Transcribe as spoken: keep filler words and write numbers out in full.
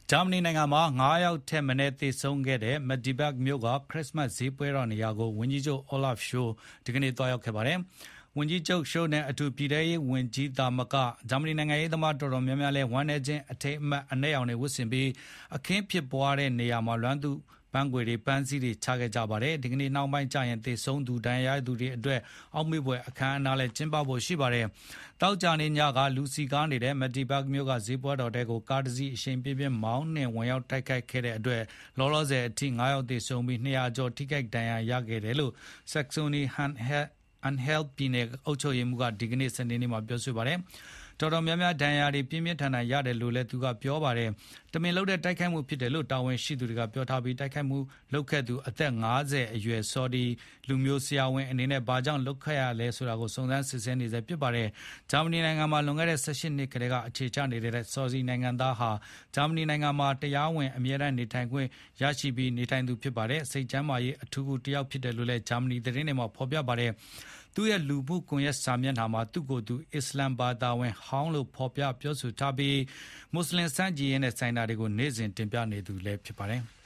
ဂျာမနီနိုင်ငံမှာငါးယောက်ထက်မနည်းသေဆုံးခဲ့တဲ့ Magdeburg မြို့ကခရစ်စမတ်ဈေးပွဲတော်နေရာကိုဝန်ကြီးချုပ် Olaf Scholz ဒီကနေ့သွားရောက်ခဲ့ပါတယ်။ဝန်ကြီးချုပ် Scholz နဲ့အတူပြည်ထရေးဝန်ကြီးသာမကဂျာမနီနိုင်ငံရေးသမားတော်တော်များများလည်းဝမ်းနည်းခြင်းအထိမ်းအမှတ်အနက်ရောင်တွေဝတ်ဆင်ပြီးအခင်းဖြစ်ပွားတဲ့နေရာမှာလွမ်းသူပန်းခွေတွေပန်းစည်းတွေချခဲ့ကြပါတယ်ဒီကနေ့နောက်ပိုင်းကျရင်သေဆုံးသူဒဏ်ရာရသူတွေအတွက်အောက်မေ့ဖွယ်အခမ်းအနားလည်းကျင်းပဖို့ရှိပါတယ်တောက်ကြနေညကလူစီကားနေတဲ့ Magdeburg မြို့ကဈေးပွဲတော်တဲကိုကားတစ်စီးအရှိန်ပြင်းပြင်းမောင်းနှင်ဝင်ရောက်တိုက်ခိုက်ခဲ့တဲ့အတွက်လောလောဆယ်အထိငါးယောက်သေဆုံးပြီးနှစ်ရာကျော်ထိခိုက်ဒဏ်ရာရခဲ့တယ်လို့ Saxony-Anhalt ပြည်နယ်အုပ်ချုပ်ရေးမှူးကဒီကနေ့စနေနေ့မှာပြောဆိုပါတယ်တော်တော်များများဒဏ်ရာတွေပြင်းပြင်းထန်ထန်ရတယ်လို့လည်းသူကပြောပါတယ်။တမင်လုပ်တဲ့တိုက်ခိုက်မှုဖြစ်တယ်လို့တာဝန်ရှိသူတွေကပြောထားပြီးတိုက်ခိုက်မှုလုပ်ခဲ့သူအသက်ငါးဆယ်အရွယ်ဆော်ဒီလူမျိုးဆရာဝန်အနေနဲ့ဘာကြောင့်လုပ်ခဲ့ရလဲဆိုတာကိုစုံစမ်းစစ်ဆေးနေစေဖြစ်ပါတယ်။ဂျာမနီနိုင်ငံမှာလွန်ခဲ့တဲ့၁၈နှစ်ကတည်းကအခြေချနေတဲ့ဆော်ဒီနိုင်ငံသားဟာဂျာမနီနိုင်ငံမှာတရားဝင်အမြဲတမ်းနေထိုင်ခွင့်ရရှိပြီးနေထိုင်သူဖြစ်ပါတယ်။စိတ်ကျန်းမာရေးအထူးကူတယောက်ဖြစ်တယ်လို့လည်းဂျာမနီသတင်းတွေမှာဖော်ပြပါတယ်။သူ့ရဲ့လူမှုကွန်ရက်စာမျက်နှာမှာသူ့ကိုယ်သူအစ္စလမ်ဘာသာဝင်ဟောင်းလို့ဖော်ပြပြောဆိုထားပြီးမွတ်စလင်စံကြီးရဲနဲ့ဆိုင်တာတွေကိုနေ့စဉ်တင်ပြနေသူလည်းဖြစ်ပါတယ်။